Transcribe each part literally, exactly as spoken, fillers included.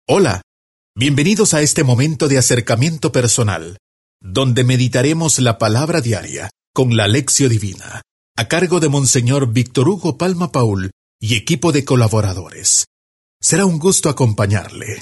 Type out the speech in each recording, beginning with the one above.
Hola, bienvenidos a este momento de acercamiento personal, donde meditaremos la palabra diaria con la Lección Divina, a cargo de Monseñor Víctor Hugo Palma Paul y equipo de colaboradores. Será un gusto acompañarle.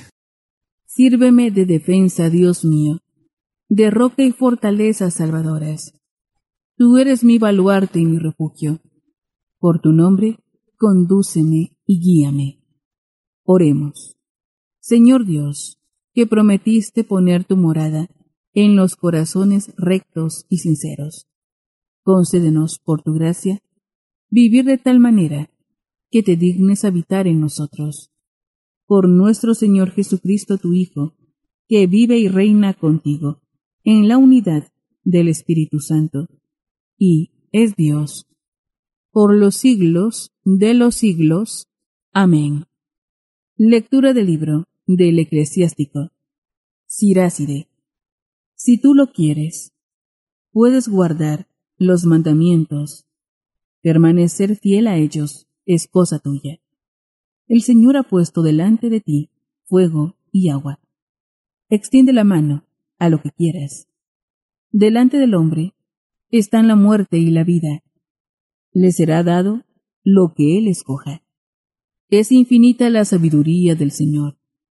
Sírveme de defensa, Dios mío, de roca y fortaleza salvadoras. Tú eres mi baluarte y mi refugio. Por tu nombre, condúceme y guíame. Oremos. Señor Dios, que prometiste poner tu morada en los corazones rectos y sinceros, concédenos por tu gracia vivir de tal manera que te dignes habitar en nosotros. Por nuestro Señor Jesucristo, tu Hijo, que vive y reina contigo en la unidad del Espíritu Santo, y es Dios, por los siglos de los siglos. Amén. Lectura del libro del Eclesiástico. Siráside. Si tú lo quieres, puedes guardar los mandamientos. Permanecer fiel a ellos es cosa tuya. El Señor ha puesto delante de ti fuego y agua. Extiende la mano a lo que quieras. Delante del hombre están la muerte y la vida. Le será dado lo que él escoja. Es infinita la sabiduría del Señor.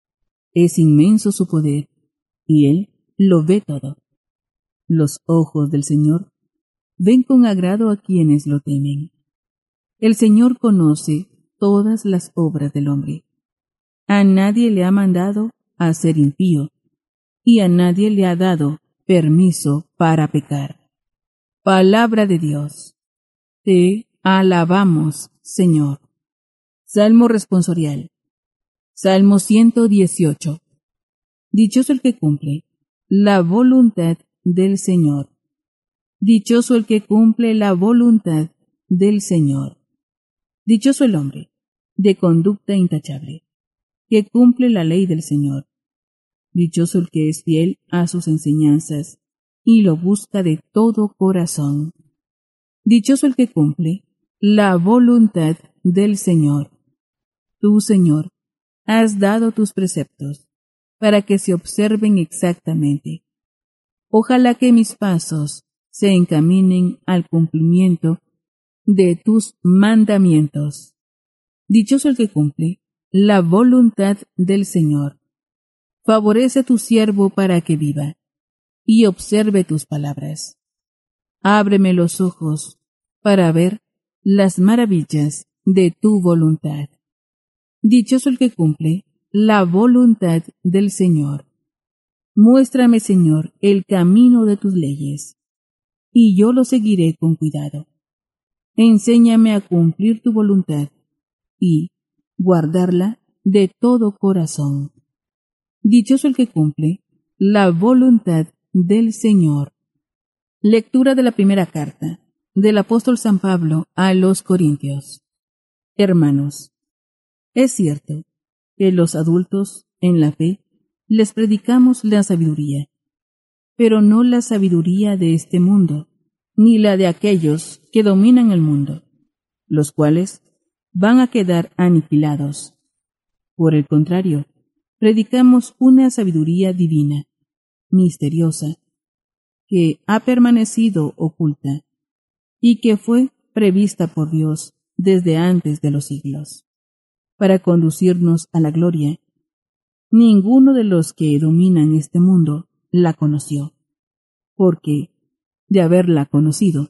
Es inmenso su poder, y él lo ve todo. Los ojos del Señor ven con agrado a quienes lo temen. El Señor conoce todas las obras del hombre. A nadie le ha mandado a ser impío, y a nadie le ha dado permiso para pecar. Palabra de Dios. Te alabamos, Señor. Salmo responsorial. Salmo ciento dieciocho. Dichoso el que cumple la voluntad del Señor. Dichoso el que cumple la voluntad del Señor. Dichoso el hombre, de conducta intachable, que cumple la ley del Señor. Dichoso el que es fiel a sus enseñanzas y lo busca de todo corazón. Dichoso el que cumple la voluntad del Señor. Tú, Señor, has dado tus preceptos para que se observen exactamente. Ojalá que mis pasos se encaminen al cumplimiento de tus mandamientos. Dichoso el que cumple la voluntad del Señor. Favorece a tu siervo para que viva y observe tus palabras. Ábreme los ojos para ver las maravillas de tu voluntad. Dichoso el que cumple la voluntad del Señor. Muéstrame, Señor, el camino de tus leyes, y yo lo seguiré con cuidado. Enséñame a cumplir tu voluntad y guardarla de todo corazón. Dichoso el que cumple la voluntad del Señor. Lectura de la primera carta del apóstol San Pablo a los Corintios. Hermanos, es cierto que los adultos en la fe les predicamos la sabiduría, pero no la sabiduría de este mundo, ni la de aquellos que dominan el mundo, los cuales van a quedar aniquilados. Por el contrario, predicamos una sabiduría divina, misteriosa, que ha permanecido oculta y que fue prevista por Dios desde antes de los siglos, para conducirnos a la gloria. Ninguno de los que dominan este mundo la conoció, porque, de haberla conocido,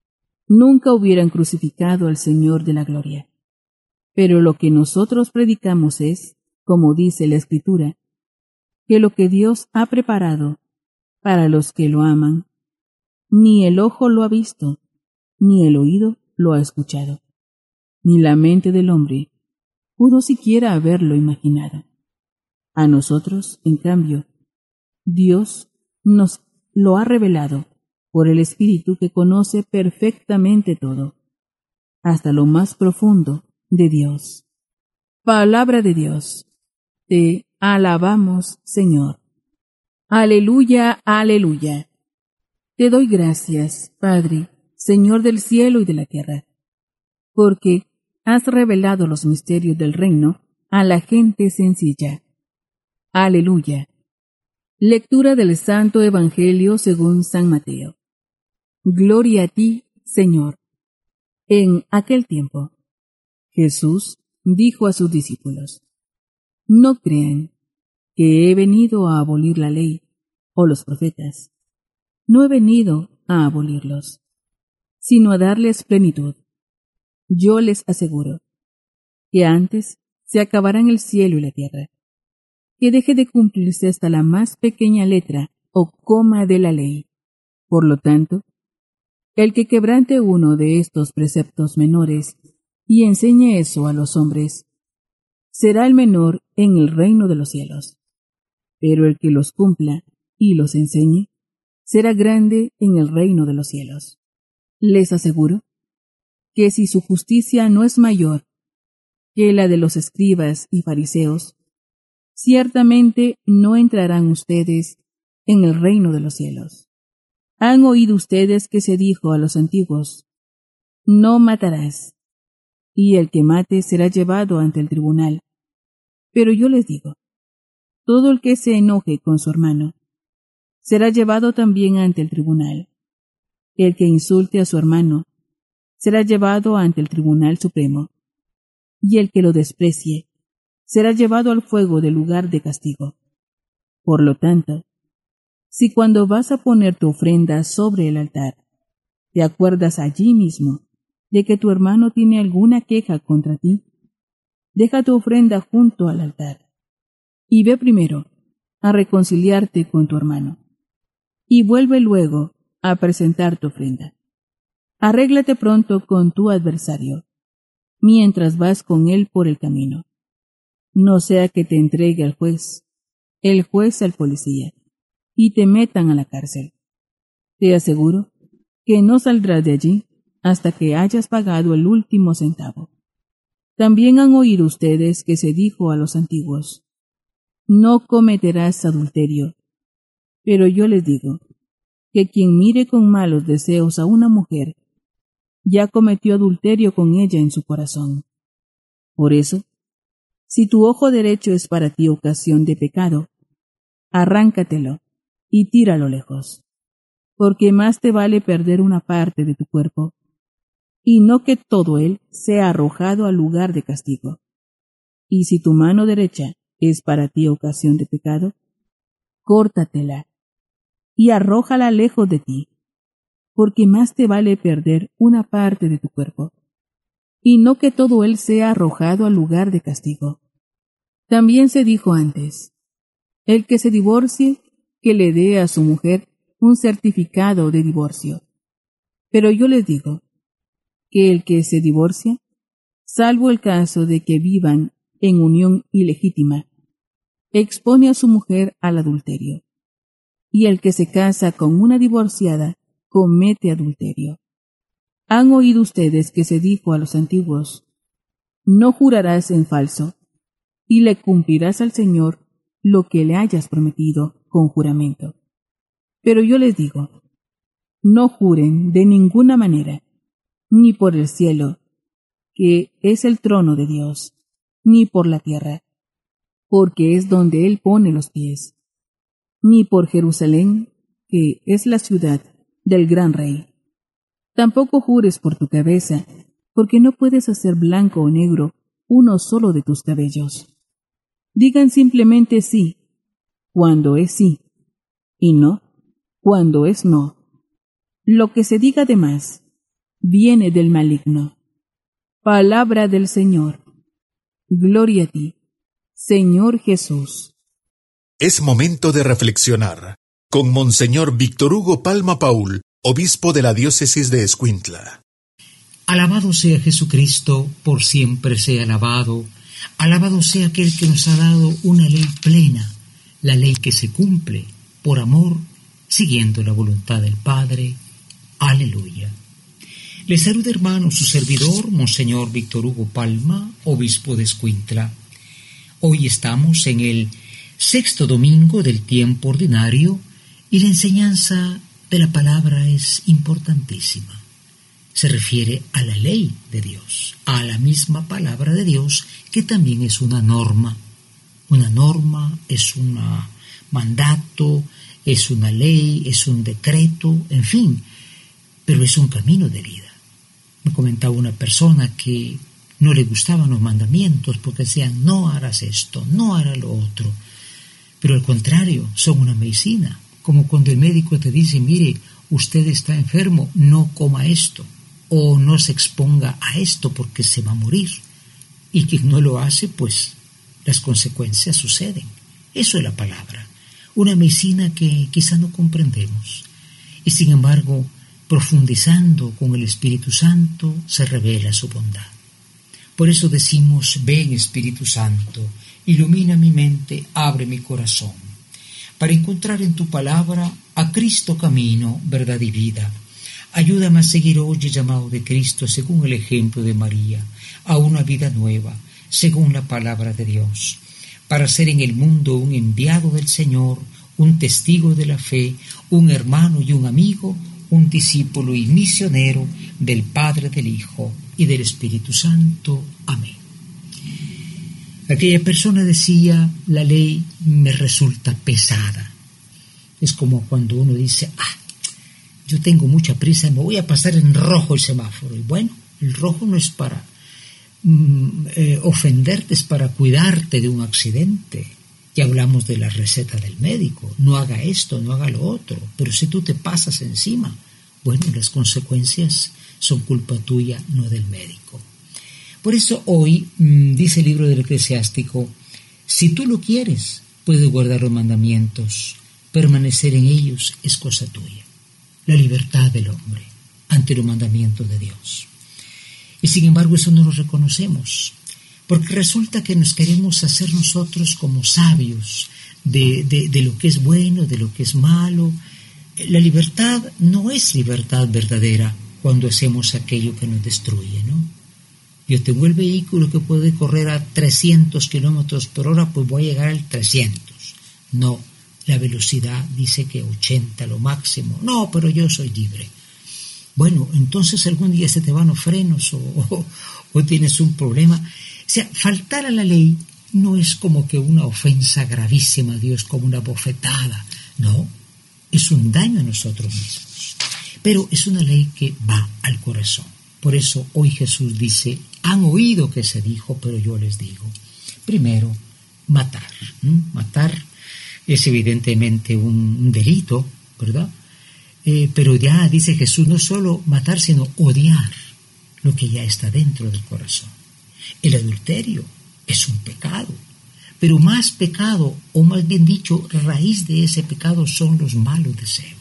nunca hubieran crucificado al Señor de la gloria. Pero lo que nosotros predicamos es, como dice la Escritura, que lo que Dios ha preparado para los que lo aman, ni el ojo lo ha visto, ni el oído lo ha escuchado, ni la mente del hombre pudo siquiera haberlo imaginado. A nosotros, en cambio, Dios nos lo ha revelado por el Espíritu que conoce perfectamente todo, hasta lo más profundo de Dios. Palabra de Dios. Te alabamos, Señor. Aleluya, aleluya. Te doy gracias, Padre, Señor del cielo y de la tierra, porque has revelado los misterios del reino a la gente sencilla. Aleluya. Lectura del Santo Evangelio según San Mateo. Gloria a ti, Señor. En aquel tiempo, Jesús dijo a sus discípulos: No crean que he venido a abolir la ley o los profetas. No he venido a abolirlos, sino a darles plenitud. Yo les aseguro que antes se acabarán el cielo y la tierra, que deje de cumplirse hasta la más pequeña letra o coma de la ley. Por lo tanto, el que quebrante uno de estos preceptos menores y enseñe eso a los hombres, será el menor en el reino de los cielos. Pero el que los cumpla y los enseñe, será grande en el reino de los cielos. Les aseguro que si su justicia no es mayor que la de los escribas y fariseos, ciertamente no entrarán ustedes en el reino de los cielos. Han oído ustedes que se dijo a los antiguos: No matarás, y el que mate será llevado ante el tribunal. Pero yo les digo, todo el que se enoje con su hermano será llevado también ante el tribunal. El que insulte a su hermano será llevado ante el tribunal supremo, y el que lo desprecie será llevado al fuego del lugar de castigo. Por lo tanto, si cuando vas a poner tu ofrenda sobre el altar, te acuerdas allí mismo de que tu hermano tiene alguna queja contra ti, deja tu ofrenda junto al altar, y ve primero a reconciliarte con tu hermano, y vuelve luego a presentar tu ofrenda. Arréglate pronto con tu adversario, mientras vas con él por el camino. No sea que te entregue al juez, el juez al policía, y te metan a la cárcel. Te aseguro que no saldrás de allí hasta que hayas pagado el último centavo. También han oído ustedes que se dijo a los antiguos: No cometerás adulterio. Pero yo les digo que quien mire con malos deseos a una mujer, ya cometió adulterio con ella en su corazón. Por eso, si tu ojo derecho es para ti ocasión de pecado, arráncatelo y tíralo lejos, porque más te vale perder una parte de tu cuerpo, y no que todo él sea arrojado al lugar de castigo. Y si tu mano derecha es para ti ocasión de pecado, córtatela y arrójala lejos de ti, porque más te vale perder una parte de tu cuerpo, y no que todo él sea arrojado al lugar de castigo. También se dijo antes: el que se divorcie, que le dé a su mujer un certificado de divorcio. Pero yo les digo que el que se divorcia, salvo el caso de que vivan en unión ilegítima, expone a su mujer al adulterio, y el que se casa con una divorciada comete adulterio. Han oído ustedes que se dijo a los antiguos: No jurarás en falso, y le cumplirás al Señor lo que le hayas prometido con juramento. Pero yo les digo, no juren de ninguna manera, ni por el cielo, que es el trono de Dios, ni por la tierra, porque es donde Él pone los pies, ni por Jerusalén, que es la ciudad del gran rey. Tampoco jures por tu cabeza, porque no puedes hacer blanco o negro uno solo de tus cabellos. Digan simplemente sí, cuando es sí, y no, cuando es no. Lo que se diga de más viene del maligno. Palabra del Señor. Gloria a ti, Señor Jesús. Es momento de reflexionar con Monseñor Víctor Hugo Palma Paul, obispo de la diócesis de Escuintla. Alabado sea Jesucristo, por siempre sea alabado. Alabado sea aquel que nos ha dado una ley plena, la ley que se cumple por amor, siguiendo la voluntad del Padre. Aleluya. Les saluda, hermano, su servidor, Monseñor Víctor Hugo Palma, obispo de Escuintla. Hoy estamos en el sexto domingo del tiempo ordinario y la enseñanza de la palabra es importantísima. Se refiere a la ley de Dios, a la misma palabra de Dios, que también es una norma. una norma, es un mandato, es una ley, es un decreto, en fin, pero es un camino de vida. Me comentaba una persona que no le gustaban los mandamientos porque decían, no harás esto, no harás lo otro. Pero al contrario, son una medicina. Como cuando el médico te dice, mire, usted está enfermo, no coma esto, o no se exponga a esto porque se va a morir. Y quien no lo hace, pues las consecuencias suceden. Eso es la palabra. Una medicina que quizá no comprendemos. Y sin embargo, profundizando con el Espíritu Santo, se revela su bondad. Por eso decimos, ven Espíritu Santo, ilumina mi mente, abre mi corazón, para encontrar en tu palabra a Cristo camino, verdad y vida. Ayúdame a seguir hoy el llamado de Cristo según el ejemplo de María, a una vida nueva, según la palabra de Dios, para ser en el mundo un enviado del Señor, un testigo de la fe, un hermano y un amigo, un discípulo y misionero del Padre, del Hijo y del Espíritu Santo. Amén. Aquella persona decía, la ley me resulta pesada. Es como cuando uno dice, ah, yo tengo mucha prisa, me voy a pasar en rojo el semáforo. Y bueno, el rojo no es para mm, eh, ofenderte, es para cuidarte de un accidente. Ya hablamos de la receta del médico, no haga esto, no haga lo otro, pero si tú te pasas encima, bueno, las consecuencias son culpa tuya, no del médico. Por eso hoy, mmm, dice el libro del Eclesiástico, si tú lo quieres, puedes guardar los mandamientos, permanecer en ellos es cosa tuya. La libertad del hombre ante los mandamientos de Dios. Y sin embargo eso no lo reconocemos, porque resulta que nos queremos hacer nosotros como sabios de, de, de lo que es bueno, de lo que es malo. La libertad no es libertad verdadera cuando hacemos aquello que nos destruye, ¿no? Yo tengo el vehículo que puede correr a trescientos kilómetros por hora, pues voy a llegar al trescientos. No, la velocidad dice que ochenta lo máximo. No, pero yo soy libre. Bueno, entonces algún día se te van los frenos o, o, o tienes un problema. O sea, faltar a la ley no es como que una ofensa gravísima a Dios, como una bofetada. No, es un daño a nosotros mismos. Pero es una ley que va al corazón. Por eso hoy Jesús dice, han oído que se dijo, pero yo les digo. Primero, matar. ¿Mm? Matar es evidentemente un, un delito, ¿verdad? Eh, pero ya dice Jesús, no solo matar, sino odiar lo que ya está dentro del corazón. El adulterio es un pecado, pero más pecado, o más bien dicho, raíz de ese pecado son los malos deseos.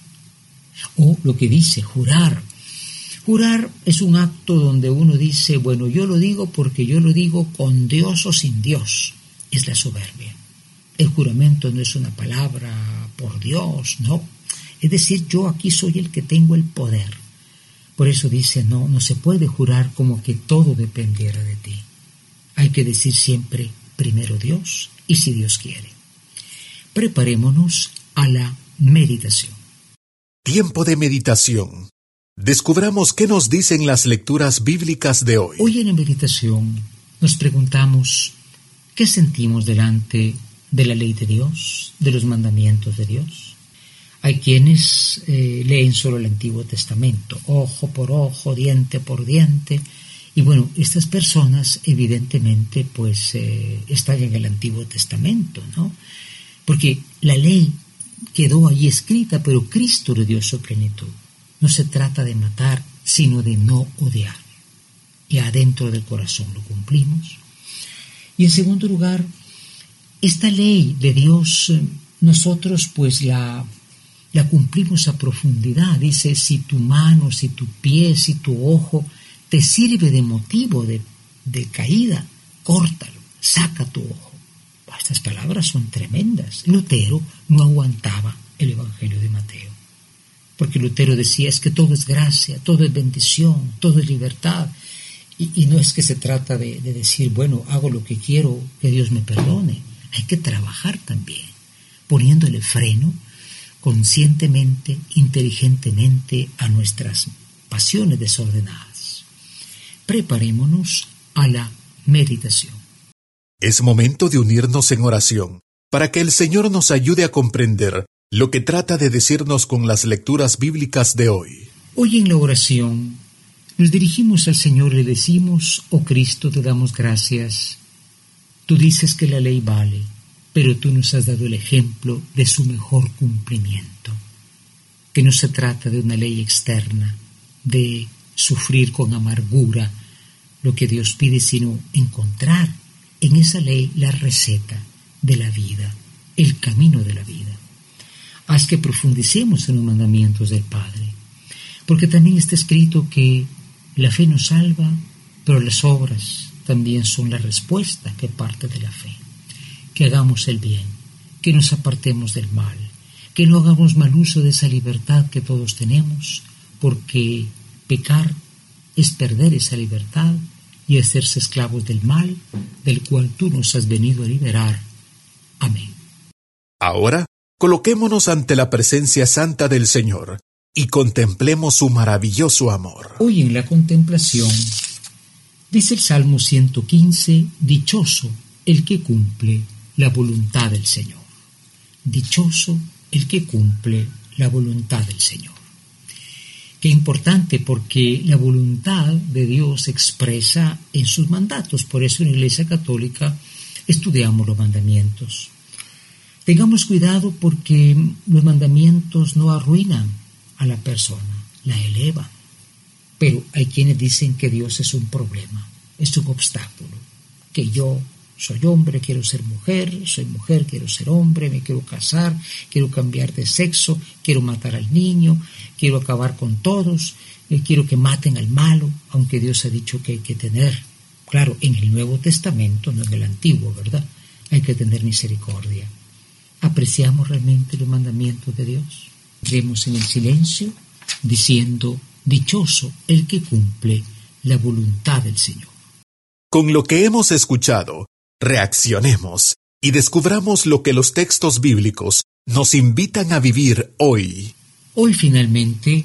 O lo que dice, jurar. Jurar es un acto donde uno dice, bueno, yo lo digo porque yo lo digo con Dios o sin Dios. Es la soberbia. El juramento no es una palabra por Dios, no. Es decir, yo aquí soy el que tengo el poder. Por eso dice, no, no se puede jurar como que todo dependiera de ti. Hay que decir siempre, primero Dios y si Dios quiere. Preparémonos a la meditación. Tiempo de meditación. Descubramos qué nos dicen las lecturas bíblicas de hoy. Hoy en la meditación nos preguntamos, ¿qué sentimos delante de la ley de Dios, de los mandamientos de Dios? Hay quienes eh, leen solo el Antiguo Testamento, ojo por ojo, diente por diente, y bueno, estas personas evidentemente pues eh, están en el Antiguo Testamento, ¿no? Porque la ley quedó ahí escrita, pero Cristo le dio su plenitud. No se trata de matar, sino de no odiar. Y adentro del corazón lo cumplimos. Y en segundo lugar, esta ley de Dios, nosotros pues la, la cumplimos a profundidad. Dice, si tu mano, si tu pie, si tu ojo te sirve de motivo de, de caída, córtalo, saca tu ojo. Estas palabras son tremendas. Lutero no aguantaba el Evangelio de Mateo. Porque Lutero decía, es que todo es gracia, todo es bendición, todo es libertad. Y, y no es que se trata de, de decir, bueno, hago lo que quiero, que Dios me perdone. Hay que trabajar también, poniéndole freno conscientemente, inteligentemente a nuestras pasiones desordenadas. Preparémonos a la meditación. Es momento de unirnos en oración para que el Señor nos ayude a comprender lo que trata de decirnos con las lecturas bíblicas de hoy. Hoy en la oración nos dirigimos al Señor y le decimos: oh Cristo, te damos gracias. Tú dices que la ley vale, pero tú nos has dado el ejemplo de su mejor cumplimiento. Que no se trata de una ley externa, de sufrir con amargura lo que Dios pide, sino encontrar en esa ley la receta de la vida, el camino de la vida. Haz que profundicemos en los mandamientos del Padre, porque también está escrito que la fe nos salva, pero las obras también son la respuesta que parte de la fe. Que hagamos el bien, que nos apartemos del mal, que no hagamos mal uso de esa libertad que todos tenemos, porque pecar es perder esa libertad y hacerse esclavos del mal, del cual tú nos has venido a liberar. Amén. Ahora, coloquémonos ante la presencia santa del Señor y contemplemos su maravilloso amor. Hoy en la contemplación, dice el Salmo ciento quince, dichoso el que cumple la voluntad del Señor. Dichoso el que cumple la voluntad del Señor. Qué importante, porque la voluntad de Dios se expresa en sus mandatos. Por eso en la Iglesia Católica estudiamos los mandamientos. Tengamos cuidado, porque los mandamientos no arruinan a la persona, la elevan. Pero hay quienes dicen que Dios es un problema, es un obstáculo, que yo soy hombre, quiero ser mujer, soy mujer, quiero ser hombre, me quiero casar, quiero cambiar de sexo, quiero matar al niño, quiero acabar con todos, eh, quiero que maten al malo, aunque Dios ha dicho que hay que tener, claro, en el Nuevo Testamento, no en el Antiguo, ¿verdad? Hay que tener misericordia. ¿Apreciamos realmente los mandamientos de Dios? Creemos en el silencio, diciendo: dichoso el que cumple la voluntad del Señor. Con lo que hemos escuchado, reaccionemos y descubramos lo que los textos bíblicos nos invitan a vivir hoy. Hoy finalmente,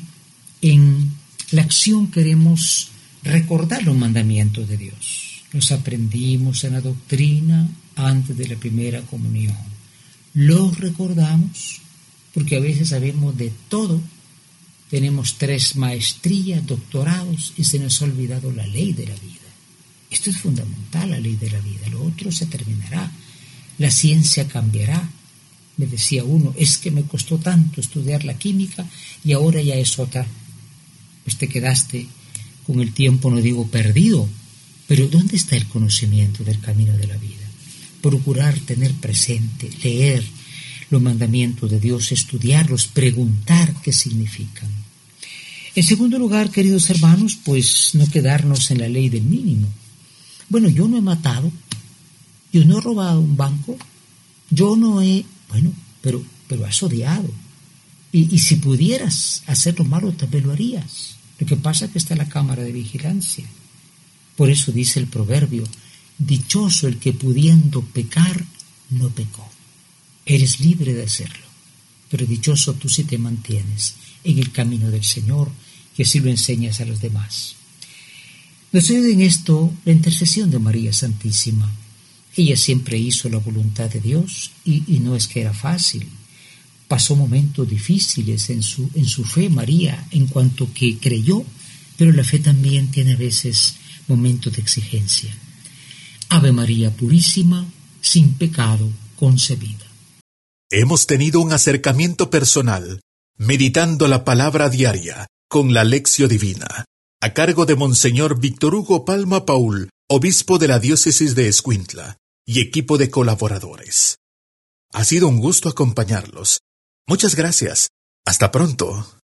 en la acción queremos recordar los mandamientos de Dios. Los aprendimos en la doctrina antes de la primera comunión. Los recordamos porque a veces sabemos de todo. Tenemos tres maestrías, doctorados, y se nos ha olvidado la ley de la vida. Esto es fundamental, la ley de la vida. Lo otro se terminará. La ciencia cambiará. Me decía uno, es que me costó tanto estudiar la química y ahora ya es otra. Pues te quedaste con el tiempo, no digo perdido, pero ¿dónde está el conocimiento del camino de la vida? Procurar tener presente, leer los mandamientos de Dios, estudiarlos, preguntar qué significan. En segundo lugar, queridos hermanos, pues no quedarnos en la ley del mínimo. Bueno, yo no he matado, yo no he robado un banco, yo no he... Bueno, pero, pero has odiado. Y, y si pudieras hacer lo malo, también lo harías. Lo que pasa es que está la cámara de vigilancia. Por eso dice el proverbio: dichoso el que pudiendo pecar, no pecó. Eres libre de hacerlo, pero dichoso tú si te mantienes en el camino del Señor, que así lo enseñas a los demás. Nos ayuda en esto la intercesión de María Santísima. Ella siempre hizo la voluntad de Dios y, y no es que era fácil. Pasó momentos difíciles en su, en su fe, María, en cuanto que creyó, pero la fe también tiene a veces momentos de exigencia. Ave María Purísima, sin pecado concebida. Hemos tenido un acercamiento personal, meditando la palabra diaria con la Lección Divina, a cargo de Monseñor Víctor Hugo Palma Paul, obispo de la diócesis de Escuintla, y equipo de colaboradores. Ha sido un gusto acompañarlos. Muchas gracias. Hasta pronto.